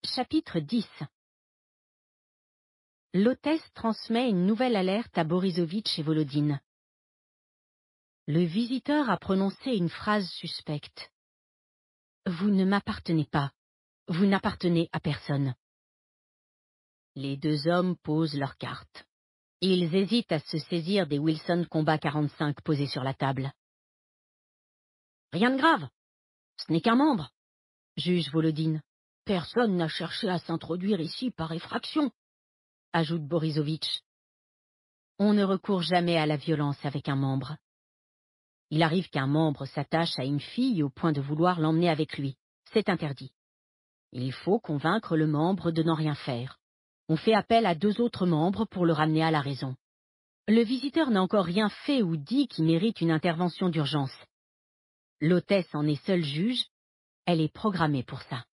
Chapitre 10. L'hôtesse transmet une nouvelle alerte à Borisovitch et Volodine. Le visiteur a prononcé une phrase suspecte. « Vous ne m'appartenez pas. Vous n'appartenez à personne. » Les deux hommes posent leurs cartes. Ils hésitent à se saisir des Wilson Combat 45 posés sur la table. « Rien de grave. Ce n'est qu'un membre, » juge Volodine. « Personne n'a cherché à s'introduire ici par effraction, » ajoute Borisovitch. On ne recourt jamais à la violence avec un membre. Il arrive qu'un membre s'attache à une fille au point de vouloir l'emmener avec lui. C'est interdit. Il faut convaincre le membre de n'en rien faire. On fait appel à deux autres membres pour le ramener à la raison. Le visiteur n'a encore rien fait ou dit qui mérite une intervention d'urgence. L'hôtesse en est seule juge. Elle est programmée pour ça.